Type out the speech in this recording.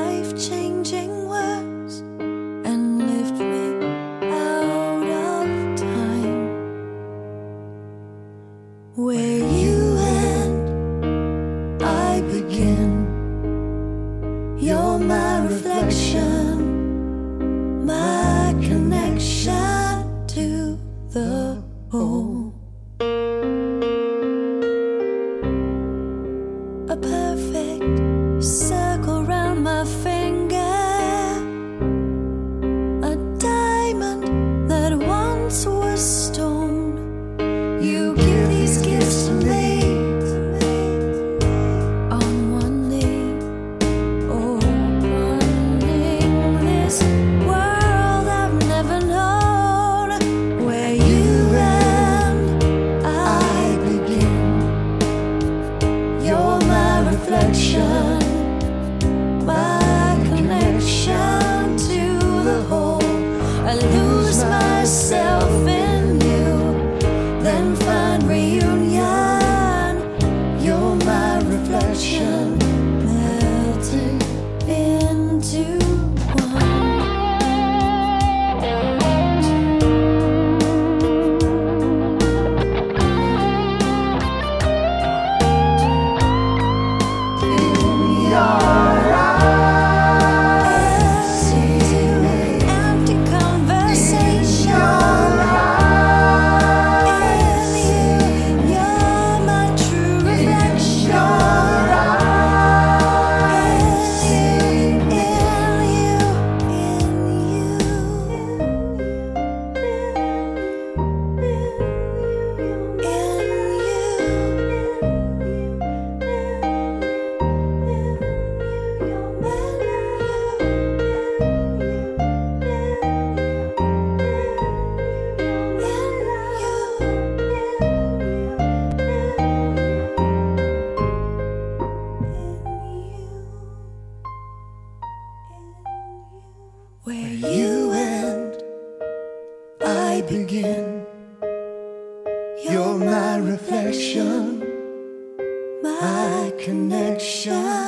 life-changing words and lift me out of time. Where you end, I begin. You're my reflection, my connection to the whole. A perfect circle round my finger, a diamond that once was stone. You give these gifts to me on one knee, opening this world I've never known. Where you end, I begin. You're my reflection, my connection to the whole. I lose myself in you, then find reunion. You're my reflection, melting into one. Empty conversation. You're my true reflection. Where you end, I begin. You're my reflection, my connection.